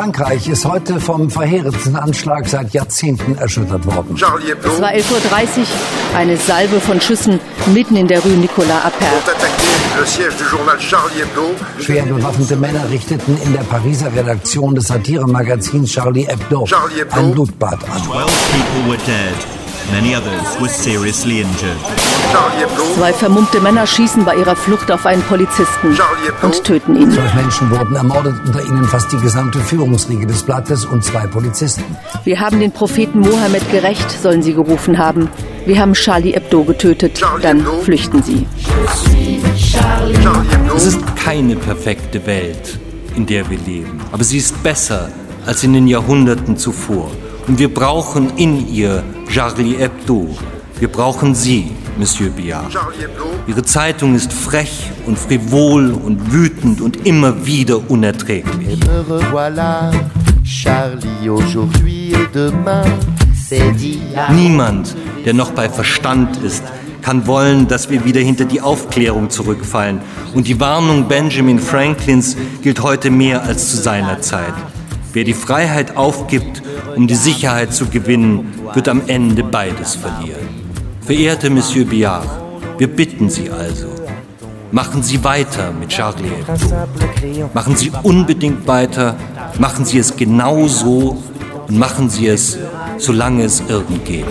Frankreich ist heute vom verheerendsten Anschlag seit Jahrzehnten erschüttert worden. Es war 11:30 Uhr, eine Salve von Schüssen mitten in der Rue Nicolas Appert. Schwer bewaffnete Männer richteten in der Pariser Redaktion des Satiremagazins Charlie Hebdo ein Blutbad an. 12 people were dead. Many others were seriously injured. 2 vermummte Männer schießen bei ihrer Flucht auf einen Polizisten und töten ihn. 12 Menschen wurden ermordet, unter ihnen fast die gesamte Führungsriege des Blattes und 2 Polizisten. Wir haben den Propheten Mohammed gerecht, sollen sie gerufen haben. Wir haben Charlie Hebdo getötet, dann flüchten sie. Es ist keine perfekte Welt, in der wir leben, aber sie ist besser als in den Jahrhunderten zuvor. Und wir brauchen in ihr Charlie Hebdo. Wir brauchen Sie, Monsieur Biard. Ihre Zeitung ist frech und frivol und wütend und immer wieder unerträglich. Niemand, der noch bei Verstand ist, kann wollen, dass wir wieder hinter die Aufklärung zurückfallen. Und die Warnung Benjamin Franklins gilt heute mehr als zu seiner Zeit. Wer die Freiheit aufgibt, um die Sicherheit zu gewinnen, wird am Ende beides verlieren. Verehrte Monsieur Biard, wir bitten Sie also, machen Sie weiter mit Charlie Hebdo. Machen Sie unbedingt weiter, machen Sie es genau so und machen Sie es, solange es irgend geht.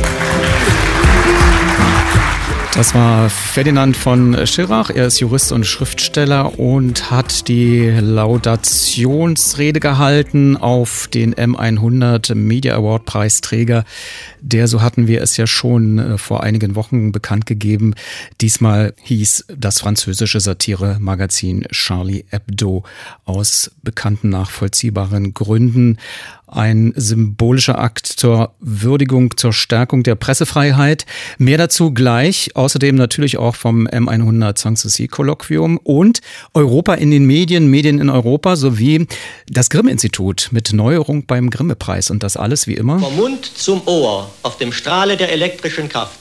Das war Ferdinand von Schirach. Er ist Jurist und Schriftsteller und hat die Laudationsrede gehalten auf den M100 Media Award Preisträger. Der, so hatten wir es ja schon vor einigen Wochen bekannt gegeben, diesmal hieß das französische Satire-Magazin Charlie Hebdo aus bekannten nachvollziehbaren Gründen. Ein symbolischer Akt zur Würdigung, zur Stärkung der Pressefreiheit. Mehr dazu gleich. Außerdem natürlich auch vom M100 Sanssouci-Kolloquium und Europa in den Medien, Medien in Europa sowie das Grimm-Institut mit Neuerung beim Grimme-Preis. Und das alles wie immer vom Mund zum Ohr auf dem Strahle der elektrischen Kraft.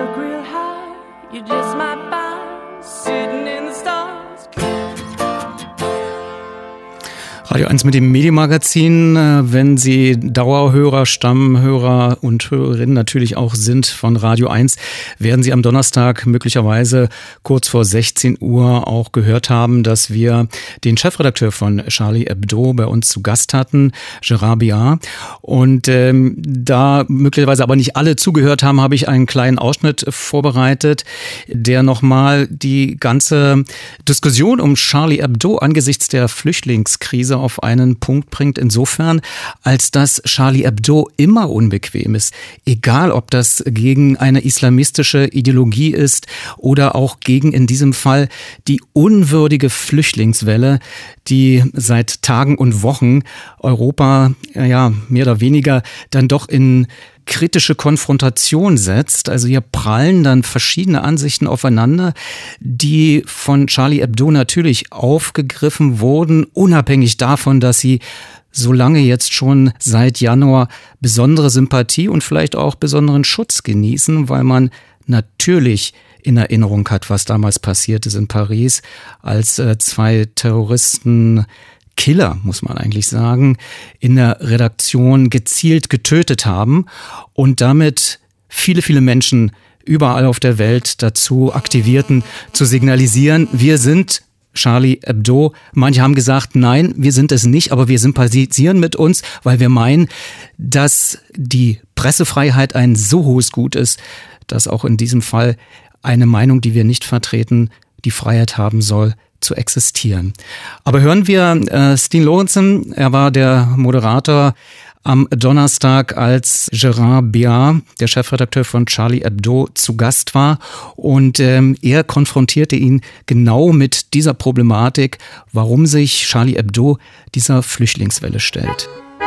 Radio 1 mit dem Medienmagazin. Wenn Sie Dauerhörer, Stammhörer und Hörerinnen natürlich auch sind von Radio 1, werden Sie am Donnerstag möglicherweise kurz vor 16 Uhr auch gehört haben, dass wir den Chefredakteur von Charlie Hebdo bei uns zu Gast hatten, Gérard Biard. Und da möglicherweise aber nicht alle zugehört haben, habe ich einen kleinen Ausschnitt vorbereitet, der nochmal die ganze Diskussion um Charlie Hebdo angesichts der Flüchtlingskrise auf einen Punkt bringt, insofern, als dass Charlie Hebdo immer unbequem ist. Egal, ob das gegen eine islamistische Ideologie ist oder auch gegen in diesem Fall die unwürdige Flüchtlingswelle, die seit Tagen und Wochen Europa ja mehr oder weniger dann doch in kritische Konfrontation setzt. Also hier prallen dann verschiedene Ansichten aufeinander, die von Charlie Hebdo natürlich aufgegriffen wurden, unabhängig davon, dass sie solange jetzt schon seit Januar besondere Sympathie und vielleicht auch besonderen Schutz genießen, weil man natürlich in Erinnerung hat, was damals passiert ist in Paris, als 2 Terroristen, Killer, muss man eigentlich sagen, in der Redaktion gezielt getötet haben und damit viele, viele Menschen überall auf der Welt dazu aktivierten, zu signalisieren, wir sind Charlie Hebdo. Manche haben gesagt, nein, wir sind es nicht, aber wir sympathisieren mit uns, weil wir meinen, dass die Pressefreiheit ein so hohes Gut ist, dass auch in diesem Fall eine Meinung, die wir nicht vertreten, die Freiheit haben soll, zu existieren. Aber hören wir Steen Lorentzen, er war der Moderator am Donnerstag, als Gérard Biard, der Chefredakteur von Charlie Hebdo, zu Gast war. Und er konfrontierte ihn genau mit dieser Problematik, warum sich Charlie Hebdo dieser Flüchtlingswelle stellt.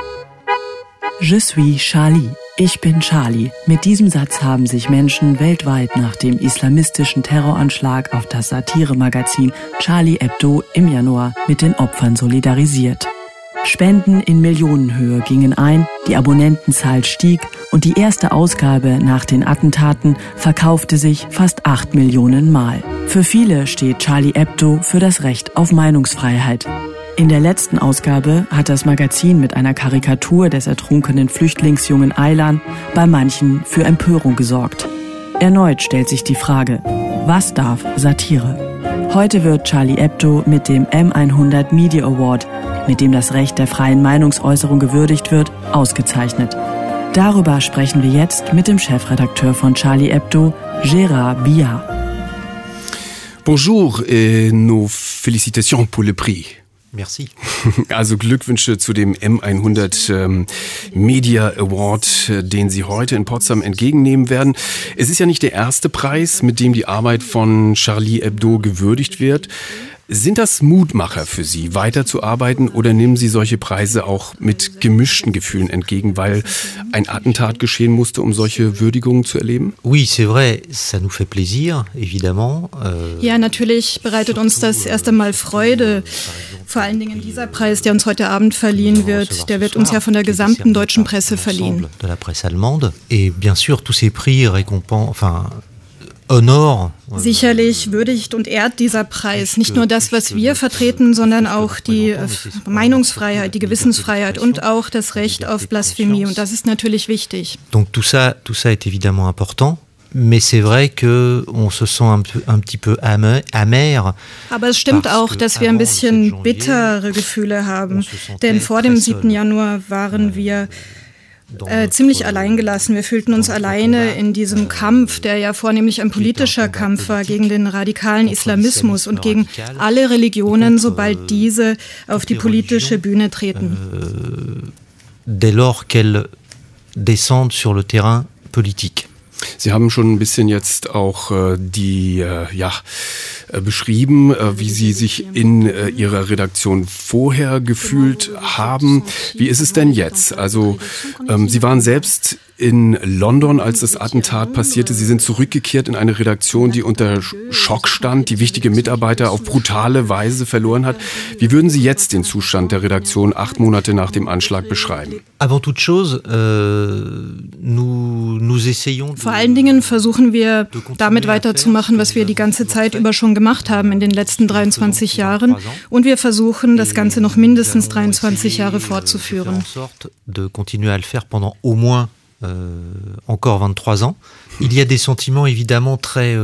Je suis Charlie. Ich bin Charlie. Mit diesem Satz haben sich Menschen weltweit nach dem islamistischen Terroranschlag auf das Satiremagazin Charlie Hebdo im Januar mit den Opfern solidarisiert. Spenden in Millionenhöhe gingen ein, die Abonnentenzahl stieg und die erste Ausgabe nach den Attentaten verkaufte sich fast 8 Millionen Mal. Für viele steht Charlie Hebdo für das Recht auf Meinungsfreiheit. In der letzten Ausgabe hat das Magazin mit einer Karikatur des ertrunkenen Flüchtlingsjungen Aylan bei manchen für Empörung gesorgt. Erneut stellt sich die Frage, was darf Satire? Heute wird Charlie Hebdo mit dem M100 Media Award, mit dem das Recht der freien Meinungsäußerung gewürdigt wird, ausgezeichnet. Darüber sprechen wir jetzt mit dem Chefredakteur von Charlie Hebdo, Gérard Billard. Bonjour et nos félicitations pour le prix. Merci. Also Glückwünsche zu dem M100 Media Award, den Sie heute in Potsdam entgegennehmen werden. Es ist ja nicht der erste Preis, mit dem die Arbeit von Charlie Hebdo gewürdigt wird. Sind das Mutmacher für Sie, weiterzuarbeiten, oder nehmen Sie solche Preise auch mit gemischten Gefühlen entgegen, weil ein Attentat geschehen musste, um solche Würdigungen zu erleben? Oui, c'est vrai, ça nous fait plaisir, évidemment. Ja, natürlich bereitet uns das erst einmal Freude. Vor allen Dingen dieser Preis, der uns heute Abend verliehen wird, der wird uns ja von der gesamten deutschen Presse verliehen. De la presse allemande. Et bien sûr, tous ces prix honor. Sicherlich würdigt und ehrt dieser Preis nicht nur das, was wir vertreten, sondern auch die Meinungsfreiheit, die Gewissensfreiheit und auch das Recht auf Blasphemie. Und das ist natürlich wichtig. Donc tout ça est évidemment important. Mais c'est vrai que on se sent un petit peu amer. Aber es stimmt auch, dass wir ein bisschen bittere Gefühle haben. Denn vor dem 7. Januar waren wir ziemlich alleingelassen. Wir fühlten uns alleine in diesem Kampf, der ja vornehmlich ein politischer Kampf war gegen den radikalen Islamismus und gegen alle Religionen, sobald diese auf die politische Bühne treten. Dès lors qu'elles descendent sur le terrain politique. Sie haben schon ein bisschen jetzt auch beschrieben, wie Sie sich in Ihrer Redaktion vorher gefühlt haben. Wie ist es denn jetzt? Also Sie waren selbst in London, als das Attentat passierte. Sie sind zurückgekehrt in eine Redaktion, die unter Schock stand, die wichtige Mitarbeiter auf brutale Weise verloren hat. Wie würden Sie jetzt den Zustand der Redaktion 8 Monate nach dem Anschlag beschreiben? Avant toute chose, nous essayons. Vor allen Dingen versuchen wir, damit weiterzumachen, was wir die ganze Zeit über schon gemacht haben in den letzten 23 Jahren. Und wir versuchen, das Ganze noch mindestens 23 Jahre fortzuführen. De continuer à le faire pendant au moins encore 23 ans. Il y a des sentiments évidemment très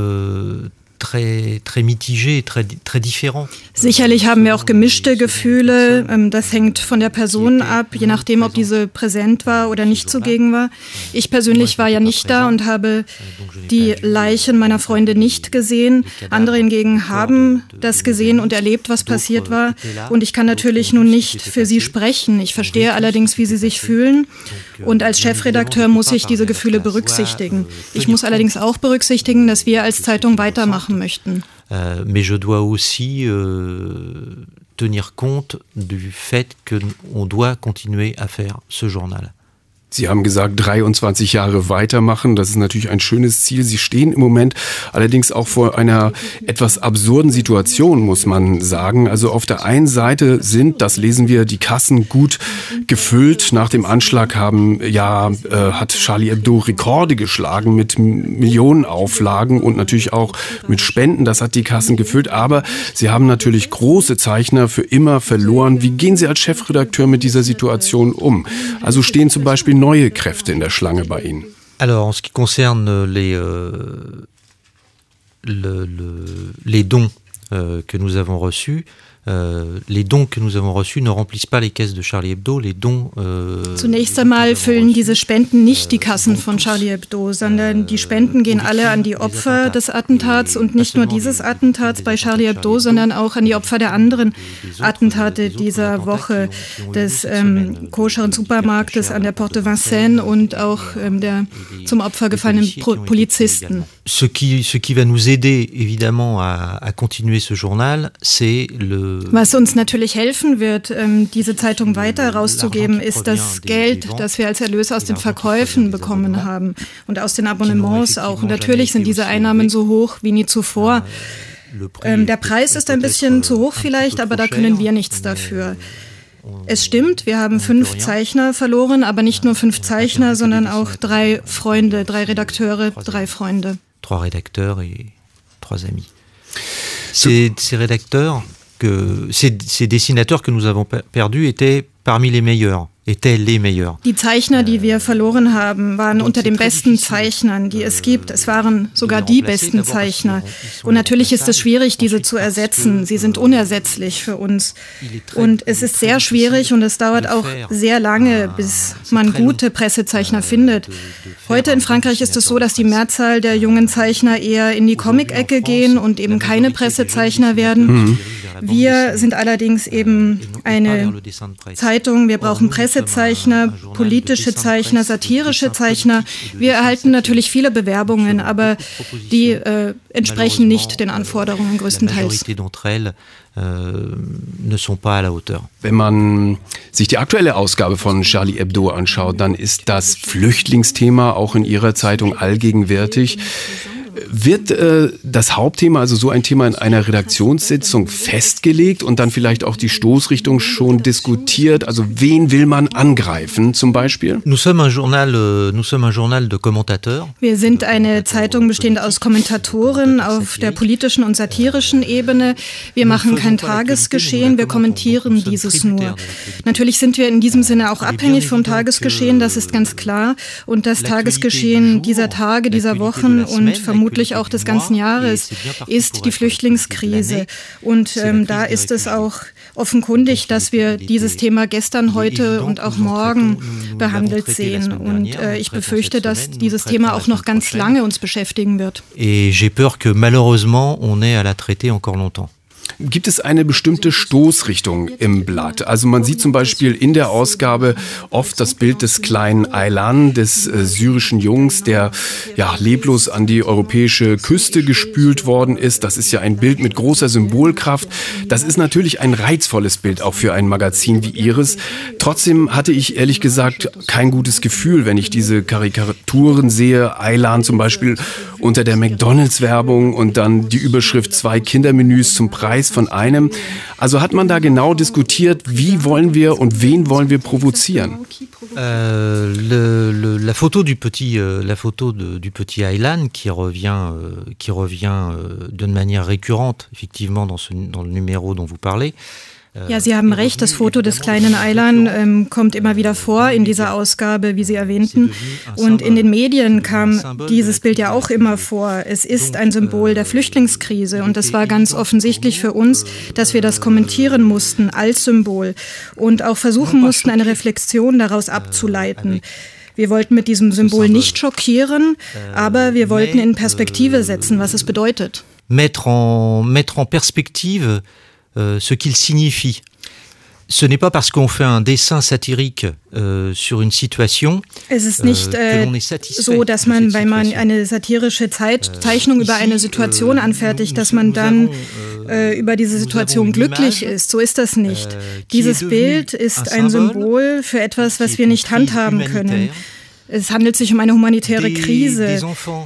mitigés, très différents. Sicherlich haben wir auch gemischte Gefühle. Das hängt von der Person ab, je nachdem, ob diese präsent war oder nicht zugegen war. Ich persönlich war ja nicht da und habe die Leichen meiner Freunde nicht gesehen. Andere hingegen haben das gesehen und erlebt, was passiert war. Und ich kann natürlich nun nicht für sie sprechen. Ich verstehe allerdings, wie sie sich fühlen. Und als Chefredakteur muss ich diese Gefühle berücksichtigen. Ich muss allerdings auch berücksichtigen, dass wir als Zeitung weitermachen möchten. Mais je dois aussi tenir compte du fait qu'on doit continuer à faire ce journal. Sie haben gesagt, 23 Jahre weitermachen. Das ist natürlich ein schönes Ziel. Sie stehen im Moment allerdings auch vor einer etwas absurden Situation, muss man sagen. Also auf der einen Seite sind, das lesen wir, die Kassen gut gefüllt. Nach dem Anschlag hat Charlie Hebdo Rekorde geschlagen mit Millionenauflagen und natürlich auch mit Spenden. Das hat die Kassen gefüllt. Aber Sie haben natürlich große Zeichner für immer verloren. Wie gehen Sie als Chefredakteur mit dieser Situation um? Also stehen zum Beispiel neue Kräfte in der Schlange bei Ihnen? Alors, en ce qui concerne les dons que nous avons reçus, les dons que nous avons reçus ne remplissent pas les caisses de Charlie Hebdo. Les dons, Zunächst einmal füllen diese Spenden nicht die Kassen von Charlie Hebdo, sondern die Spenden gehen alle an die Opfer des Attentats und nicht nur dieses Attentats bei Charlie Hebdo, sondern auch an die Opfer der anderen Attentate dieser Woche, des koscheren Supermarktes an der Porte Vincennes und auch der zum Opfer gefallenen Polizisten. Ce qui va nous aider évidemment à continuer ce journal, c'est Was uns natürlich helfen wird, diese Zeitung weiter herauszugeben, ist das Geld, das wir als Erlös aus den Verkäufen bekommen haben und aus den Abonnements auch. Und natürlich sind diese Einnahmen so hoch wie nie zuvor. Der Preis ist ein bisschen zu hoch vielleicht, aber da können wir nichts dafür. Es stimmt, wir haben 5 Zeichner verloren, aber nicht nur 5 Zeichner, sondern auch 3 Freunde, 3 Redakteure, 3 Freunde. 3 rédacteurs et 3 amis. Ces rédacteurs que ces dessinateurs que nous avons perdus étaient parmi les meilleurs. Die Zeichner, die wir verloren haben, waren unter den besten Zeichnern, die es gibt. Es waren sogar die besten Zeichner. Und natürlich ist es schwierig, diese zu ersetzen. Sie sind unersetzlich für uns. Und es ist sehr schwierig und es dauert auch sehr lange, bis man gute Pressezeichner findet. Heute in Frankreich ist es so, dass die Mehrzahl der jungen Zeichner eher in die Comic-Ecke gehen und eben keine Pressezeichner werden. Wir sind allerdings eben eine Zeitung. Wir brauchen Pressezeichner, politische Zeichner, satirische Zeichner. Wir erhalten natürlich viele Bewerbungen, aber die entsprechen nicht den Anforderungen größtenteils. Wenn man sich die aktuelle Ausgabe von Charlie Hebdo anschaut, dann ist das Flüchtlingsthema auch in Ihrer Zeitung allgegenwärtig. Wird das Hauptthema, also so ein Thema, in einer Redaktionssitzung festgelegt und dann vielleicht auch die Stoßrichtung schon diskutiert? Also wen will man angreifen zum Beispiel? Nous sommes un journal de commentateurs. Wir sind eine Zeitung bestehend aus Kommentatoren auf der politischen und satirischen Ebene. Wir machen kein Tagesgeschehen, wir kommentieren dieses nur. Natürlich sind wir in diesem Sinne auch abhängig vom Tagesgeschehen, das ist ganz klar. Und das Tagesgeschehen dieser Tage, dieser Wochen und vermutlich auch des ganzen Jahres ist die Flüchtlingskrise. Und da ist es auch offenkundig, dass wir dieses Thema gestern, heute und auch morgen behandelt sehen. Und ich befürchte, dass dieses Thema auch noch ganz lange uns beschäftigen wird. Et j'ai peur que malheureusement on ait à la traiter encore longtemps. Gibt es eine bestimmte Stoßrichtung im Blatt? Also man sieht zum Beispiel in der Ausgabe oft das Bild des kleinen Aylan, des syrischen Jungs, der ja leblos an die europäische Küste gespült worden ist. Das ist ja ein Bild mit großer Symbolkraft. Das ist natürlich ein reizvolles Bild auch für ein Magazin wie Ihres. Trotzdem hatte ich ehrlich gesagt kein gutes Gefühl, wenn ich diese Karikaturen sehe. Aylan zum Beispiel unter der McDonalds-Werbung und dann die Überschrift 2 Kindermenüs zum Preis von einem. Also hat man da genau diskutiert, wie wollen wir und wen wollen wir provozieren? La photo du petit Aylan qui revient d'une manière récurrente effectivement dans le numéro dont vous parlez. Ja, Sie haben recht, das Foto des kleinen Aylan kommt immer wieder vor in dieser Ausgabe, wie Sie erwähnten. Und in den Medien kam dieses Bild ja auch immer vor. Es ist ein Symbol der Flüchtlingskrise und es war ganz offensichtlich für uns, dass wir das kommentieren mussten als Symbol und auch versuchen mussten, eine Reflexion daraus abzuleiten. Wir wollten mit diesem Symbol nicht schockieren, aber wir wollten in Perspektive setzen, was es bedeutet. Mettre en perspective ce qu'il signifie. Ce n'est pas parce qu'on fait un dessin satirique sur une situation. Es ist nicht so, dass man, wenn man eine satirische Zeichnung über eine Situation anfertigt, dass man dann über diese Situation glücklich ist. So ist das nicht. Dieses Bild ist ein Symbol für etwas, was wir nicht handhaben können. Es handelt sich um eine humanitäre Krise.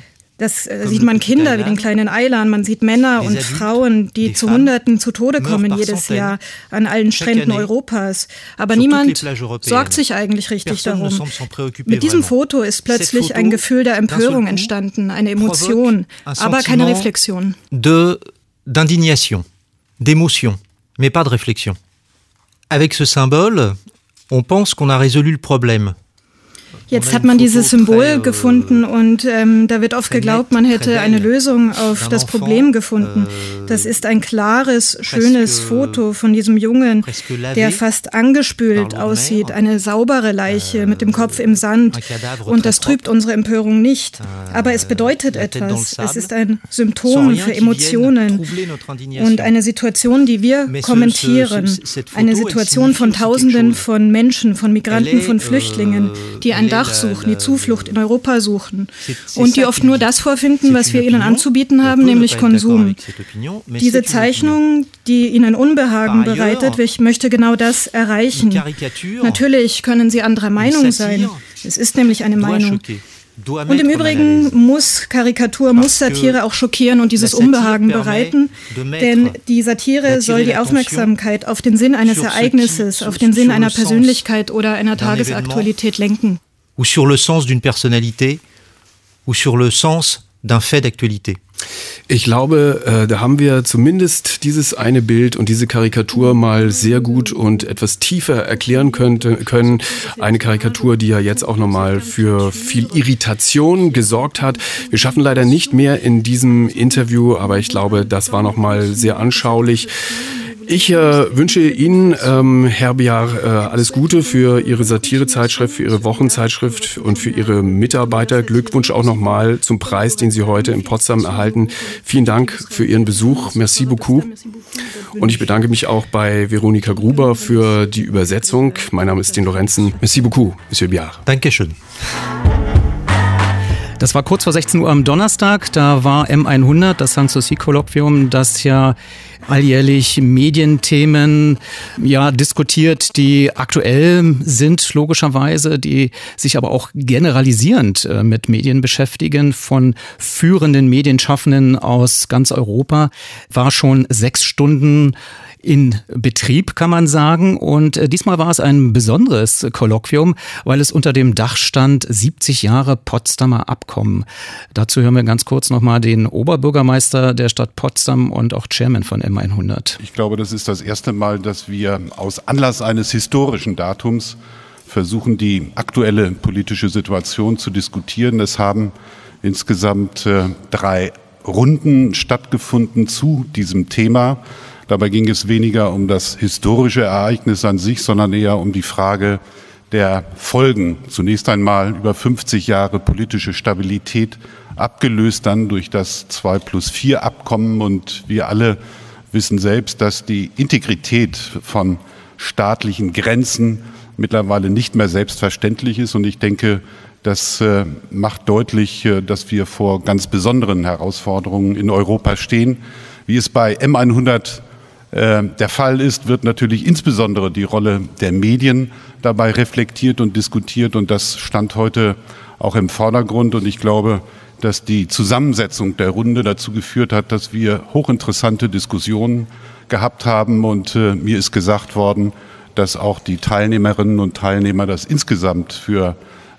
Das sieht man Kinder wie den kleinen Aylan, man sieht Männer und Frauen, die zu Hunderten zu Tode kommen jedes Jahr an allen Stränden Europas. Aber niemand sorgt sich eigentlich richtig darum. Mit diesem Foto ist plötzlich ein Gefühl der Empörung entstanden, eine Emotion, aber keine Reflexion. D'indignation, d'émotion, mais pas de réflexion. Avec ce symbole, on pense qu'on a résolu le problème. Jetzt hat man dieses Symbol gefunden und da wird oft geglaubt, man hätte eine Lösung auf das Problem gefunden. Das ist ein klares, schönes Foto von diesem Jungen, der fast angespült aussieht, eine saubere Leiche mit dem Kopf im Sand. Und das trübt unsere Empörung nicht. Aber es bedeutet etwas. Es ist ein Symptom für Emotionen und eine Situation, die wir kommentieren. Eine Situation von Tausenden von Menschen, von Migranten, von Flüchtlingen, die ein Dach suchen, die Zuflucht in Europa suchen und die oft nur das vorfinden, was wir ihnen anzubieten haben, nämlich Konsum. Diese Zeichnung, die ihnen Unbehagen bereitet, ich möchte genau das erreichen. Natürlich können sie anderer Meinung sein. Es ist nämlich eine Meinung. Und im Übrigen muss Karikatur, muss Satire auch schockieren und dieses Unbehagen bereiten, denn die Satire soll die Aufmerksamkeit auf den Sinn eines Ereignisses, auf den Sinn einer Persönlichkeit oder einer Tagesaktualität lenken. Ou sur le sens d'une personnalité, ou sur le sens d'un fait d'actualité. Ich glaube, da haben wir zumindest dieses eine Bild und diese Karikatur mal sehr gut und etwas tiefer erklären können. Eine Karikatur, die ja jetzt auch nochmal für viel Irritation gesorgt hat. Wir schaffen leider nicht mehr in diesem Interview, aber ich glaube, das war nochmal sehr anschaulich. Ich wünsche Ihnen, Herr Biar, alles Gute für Ihre Satirezeitschrift, für Ihre Wochenzeitschrift und für Ihre Mitarbeiter. Glückwunsch auch nochmal zum Preis, den Sie heute in Potsdam erhalten. Vielen Dank für Ihren Besuch. Merci beaucoup. Und ich bedanke mich auch bei Veronika Gruber für die Übersetzung. Mein Name ist Sten Lorenzen. Merci beaucoup, Monsieur Biar. Dankeschön. Das war kurz vor 16 Uhr am Donnerstag. Da war M100, das Sanssouci-Kolloquium, das ja alljährlich Medienthemen diskutiert, die aktuell sind, logischerweise, die sich aber auch generalisierend mit Medien beschäftigen, von führenden Medienschaffenden aus ganz Europa. War schon 6 Stunden in Betrieb, kann man sagen. Und diesmal war es ein besonderes Kolloquium, weil es unter dem Dach stand 70 Jahre Potsdamer Abkommen. Dazu hören wir ganz kurz nochmal den Oberbürgermeister der Stadt Potsdam und auch Chairman von M100. Ich glaube, das ist das erste Mal, dass wir aus Anlass eines historischen Datums versuchen, die aktuelle politische Situation zu diskutieren. Es haben insgesamt 3 Runden stattgefunden zu diesem Thema. Dabei ging es weniger um das historische Ereignis an sich, sondern eher um die Frage der Folgen. Zunächst einmal über 50 Jahre politische Stabilität, abgelöst dann durch das 2+4 Abkommen. Und wir alle wissen selbst, dass die Integrität von staatlichen Grenzen mittlerweile nicht mehr selbstverständlich ist. Und ich denke, das macht deutlich, dass wir vor ganz besonderen Herausforderungen in Europa stehen. Wie es bei M100 der Fall ist, wird natürlich insbesondere die Rolle der Medien dabei reflektiert und diskutiert. Und das stand heute auch im Vordergrund. Und ich glaube, dass die Zusammensetzung der Runde dazu geführt hat, dass wir hochinteressante Diskussionen gehabt haben. Und mir ist gesagt worden, dass auch die Teilnehmerinnen und Teilnehmer das insgesamt für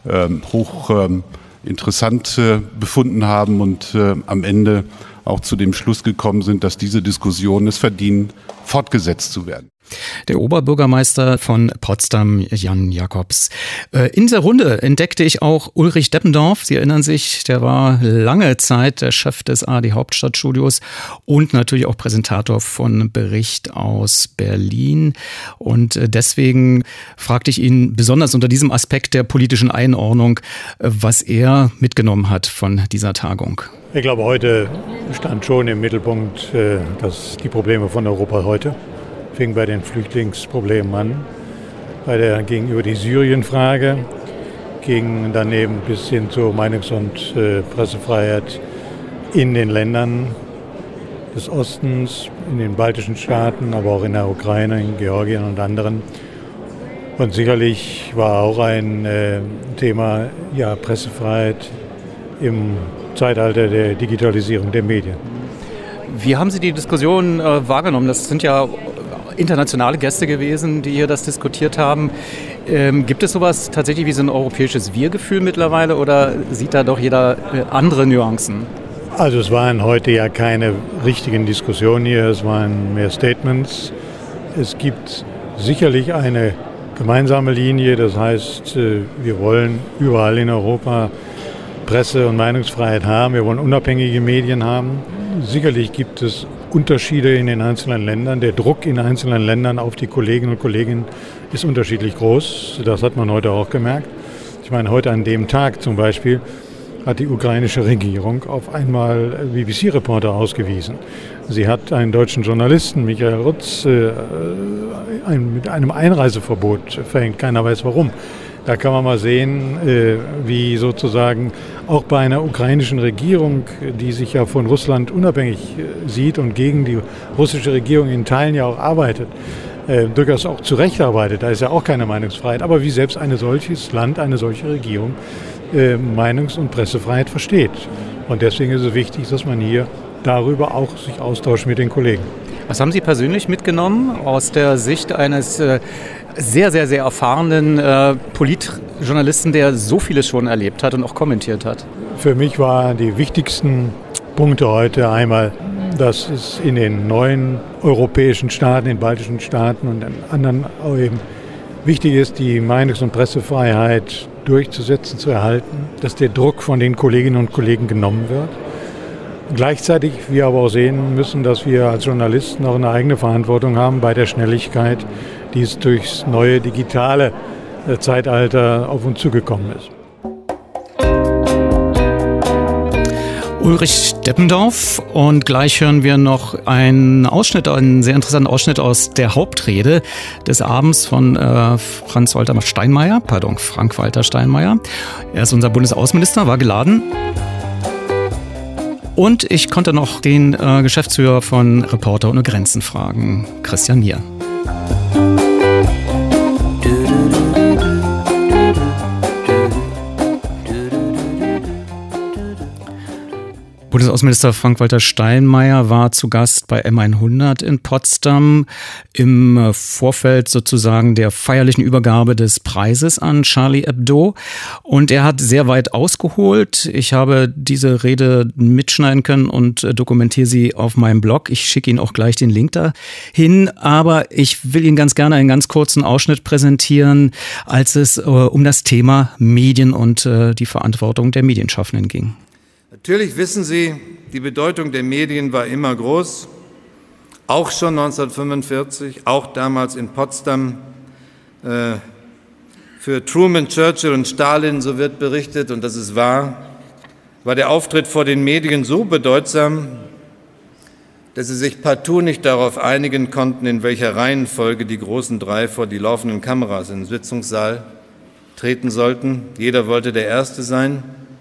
interessant befunden haben und am Ende auch zu dem Schluss gekommen sind, dass diese Diskussionen es verdienen, fortgesetzt zu werden. Der Oberbürgermeister von Potsdam, Jan Jakobs. In der Runde entdeckte ich auch Ulrich Deppendorf. Sie erinnern sich, der war lange Zeit der Chef des ARD Hauptstadtstudios und natürlich auch Präsentator von Bericht aus Berlin. Und deswegen fragte ich ihn besonders unter diesem Aspekt der politischen Einordnung, was er mitgenommen hat von dieser Tagung. Ich glaube, heute stand schon im Mittelpunkt, dass die Probleme von Europa heute fing bei den Flüchtlingsproblemen an, gegenüber die Syrien-Frage, ging daneben bis hin zur Meinungs- und Pressefreiheit in den Ländern des Ostens, in den baltischen Staaten, aber auch in der Ukraine, in Georgien und anderen. Und sicherlich war auch ein Thema Pressefreiheit im Zeitalter der Digitalisierung der Medien. Wie haben Sie die Diskussion wahrgenommen? Das sind ja internationale Gäste gewesen, die hier das diskutiert haben. Gibt es sowas tatsächlich wie so ein europäisches Wir-Gefühl mittlerweile oder sieht da doch jeder andere Nuancen? Also es waren heute ja keine richtigen Diskussionen hier, es waren mehr Statements. Es gibt sicherlich eine gemeinsame Linie, das heißt, wir wollen überall in Europa Presse- und Meinungsfreiheit haben, wir wollen unabhängige Medien haben. Sicherlich gibt es Unterschiede in den einzelnen Ländern. Der Druck in einzelnen Ländern auf die Kolleginnen und Kollegen ist unterschiedlich groß. Das hat man heute auch gemerkt. Ich meine, heute an dem Tag zum Beispiel hat die ukrainische Regierung auf einmal BBC-Reporter ausgewiesen. Sie hat einen deutschen Journalisten, Michael Rutz, mit einem Einreiseverbot verhängt. Keiner weiß warum. Da kann man mal sehen, wie sozusagen auch bei einer ukrainischen Regierung, die sich ja von Russland unabhängig sieht und gegen die russische Regierung in Teilen ja auch arbeitet, durchaus auch zu Recht arbeitet. Da ist ja auch keine Meinungsfreiheit. Aber wie selbst ein solches Land, eine solche Regierung Meinungs- und Pressefreiheit versteht. Und deswegen ist es wichtig, dass man hier darüber auch sich austauscht mit den Kollegen. Was haben Sie persönlich mitgenommen aus der Sicht eines sehr, sehr, sehr erfahrenen Politjournalisten, der so vieles schon erlebt hat und auch kommentiert hat? Für mich waren die wichtigsten Punkte heute. Einmal, dass es in den neuen europäischen Staaten, den baltischen Staaten und in anderen auch eben wichtig ist, die Meinungs- und Pressefreiheit durchzusetzen, zu erhalten, dass der Druck von den Kolleginnen und Kollegen genommen wird. Gleichzeitig wir aber auch sehen müssen, dass wir als Journalisten auch eine eigene Verantwortung haben bei der Schnelligkeit, die es durchs neue digitale Zeitalter auf uns zugekommen ist. Ulrich Deppendorf, und gleich hören wir noch einen sehr interessanten Ausschnitt aus der Hauptrede des Abends von Frank-Walter Steinmeier. Er ist unser Bundesaußenminister, war geladen. Und ich konnte noch den Geschäftsführer von Reporter ohne Grenzen fragen, Christian Mier. Bundesaußenminister Frank-Walter Steinmeier war zu Gast bei M100 in Potsdam im Vorfeld sozusagen der feierlichen Übergabe des Preises an Charlie Hebdo. Und er hat sehr weit ausgeholt. Ich habe diese Rede mitschneiden können und dokumentiere sie auf meinem Blog. Ich schicke Ihnen auch gleich den Link dahin. Aber ich will Ihnen ganz gerne einen ganz kurzen Ausschnitt präsentieren, als es um das Thema Medien und die Verantwortung der Medienschaffenden ging. Natürlich wissen Sie, die Bedeutung der Medien war immer groß, auch schon 1945, auch damals in Potsdam. Für Truman, Churchill und Stalin, so wird berichtet, und das ist wahr, war der Auftritt vor den Medien so bedeutsam, dass sie sich partout nicht darauf einigen konnten, in welcher Reihenfolge die großen drei vor die laufenden Kameras im Sitzungssaal treten sollten. Jeder wollte der Erste sein.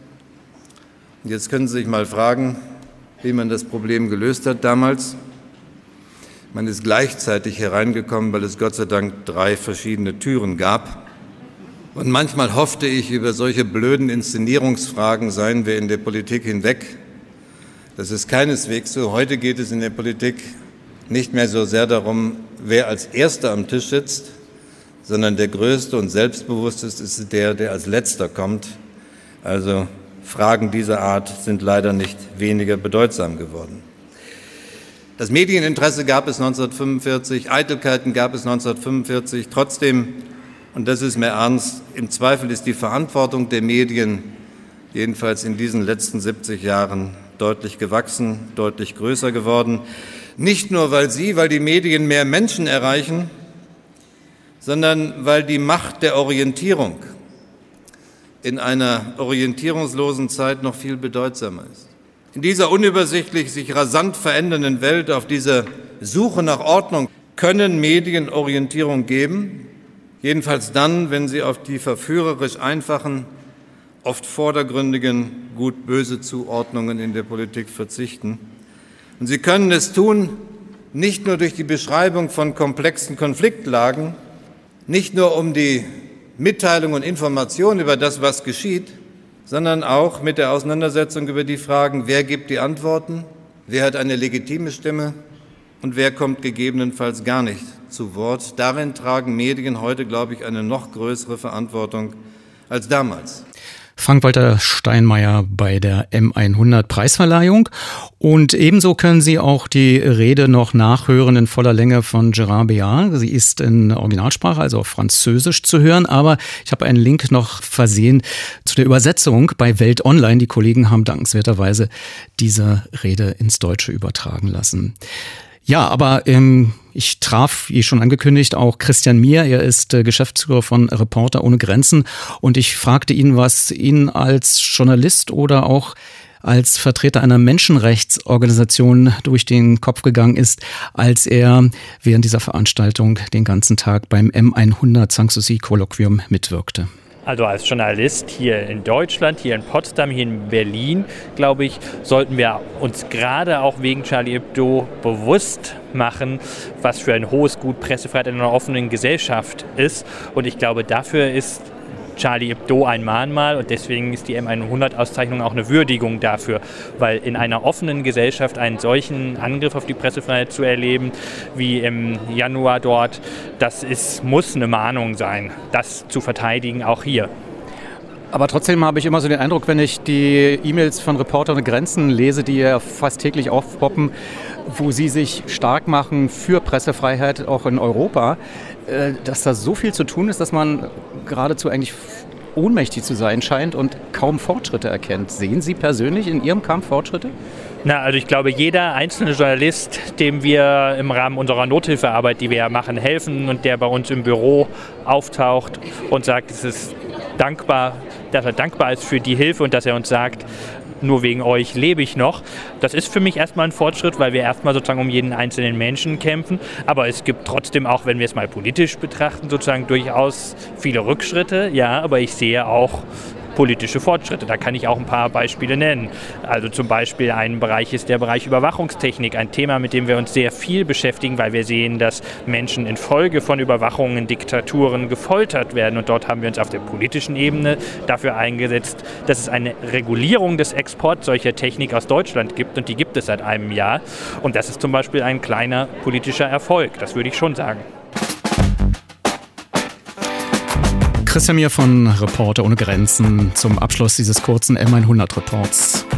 Jetzt können Sie sich mal fragen, wie man das Problem gelöst hat damals. Man ist gleichzeitig hereingekommen, weil es Gott sei Dank 3 verschiedene Türen gab. Und manchmal hoffte ich, über solche blöden Inszenierungsfragen seien wir in der Politik hinweg. Das ist keineswegs so. Heute geht es in der Politik nicht mehr so sehr darum, wer als Erster am Tisch sitzt, sondern der Größte und Selbstbewussteste ist der als Letzter kommt. Also Fragen dieser Art sind leider nicht weniger bedeutsam geworden. Das Medieninteresse gab es 1945, Eitelkeiten gab es 1945. Trotzdem, und das ist mir ernst, im Zweifel ist die Verantwortung der Medien jedenfalls in diesen letzten 70 Jahren deutlich gewachsen, deutlich größer geworden. Nicht nur, weil die Medien mehr Menschen erreichen, sondern weil die Macht der Orientierung in einer orientierungslosen Zeit noch viel bedeutsamer ist. In dieser unübersichtlich sich rasant verändernden Welt, auf dieser Suche nach Ordnung, können Medien Orientierung geben, jedenfalls dann, wenn sie auf die verführerisch einfachen, oft vordergründigen Gut-Böse Zuordnungen in der Politik verzichten. Und sie können es tun, nicht nur durch die Beschreibung von komplexen Konfliktlagen, nicht nur um die Mitteilung und Information über das, was geschieht, sondern auch mit der Auseinandersetzung über die Fragen, wer gibt die Antworten, wer hat eine legitime Stimme und wer kommt gegebenenfalls gar nicht zu Wort. Darin tragen Medien heute, glaube ich, eine noch größere Verantwortung als damals. Frank-Walter Steinmeier bei der M100 Preisverleihung. Und ebenso können Sie auch die Rede noch nachhören in voller Länge von Gérard Béard. Sie ist in Originalsprache, also auf Französisch zu hören, aber ich habe einen Link noch versehen zu der Übersetzung bei Welt Online. Die Kollegen haben dankenswerterweise diese Rede ins Deutsche übertragen lassen. Ja, aber ich traf, wie schon angekündigt, auch Christian Mier. Er ist Geschäftsführer von Reporter ohne Grenzen. Und ich fragte ihn, was Ihnen als Journalist oder auch als Vertreter einer Menschenrechtsorganisation durch den Kopf gegangen ist, als er während dieser Veranstaltung den ganzen Tag beim M100 Sanssouci-Kolloquium mitwirkte. Also als Journalist hier in Deutschland, hier in Potsdam, hier in Berlin, glaube ich, sollten wir uns gerade auch wegen Charlie Hebdo bewusst machen, was für ein hohes Gut Pressefreiheit in einer offenen Gesellschaft ist. Und ich glaube, dafür ist Charlie Hebdo ein Mahnmal und deswegen ist die M100-Auszeichnung auch eine Würdigung dafür, weil in einer offenen Gesellschaft einen solchen Angriff auf die Pressefreiheit zu erleben, wie im Januar dort, muss eine Mahnung sein, das zu verteidigen, auch hier. Aber trotzdem habe ich immer so den Eindruck, wenn ich die E-Mails von Reporter ohne Grenzen lese, die ja fast täglich aufpoppen, wo sie sich stark machen für Pressefreiheit auch in Europa, dass da so viel zu tun ist, dass man geradezu eigentlich ohnmächtig zu sein scheint und kaum Fortschritte erkennt. Sehen Sie persönlich in Ihrem Kampf Fortschritte? Na, also ich glaube, jeder einzelne Journalist, dem wir im Rahmen unserer Nothilfearbeit, die wir ja machen, helfen und der bei uns im Büro auftaucht und sagt, es ist dankbar, dass er dankbar ist für die Hilfe und dass er uns sagt, nur wegen euch lebe ich noch. Das ist für mich erstmal ein Fortschritt, weil wir erstmal sozusagen um jeden einzelnen Menschen kämpfen. Aber es gibt trotzdem auch, wenn wir es mal politisch betrachten, sozusagen durchaus viele Rückschritte. Ja, aber ich sehe auch politische Fortschritte. Da kann ich auch ein paar Beispiele nennen. Also zum Beispiel ein Bereich ist der Bereich Überwachungstechnik, ein Thema, mit dem wir uns sehr viel beschäftigen, weil wir sehen, dass Menschen infolge von Überwachungen, Diktaturen gefoltert werden. Und dort haben wir uns auf der politischen Ebene dafür eingesetzt, dass es eine Regulierung des Exports solcher Technik aus Deutschland gibt. Und die gibt es seit einem Jahr. Und das ist zum Beispiel ein kleiner politischer Erfolg. Das würde ich schon sagen. Christian Mier von Reporter ohne Grenzen zum Abschluss dieses kurzen M100-Reports.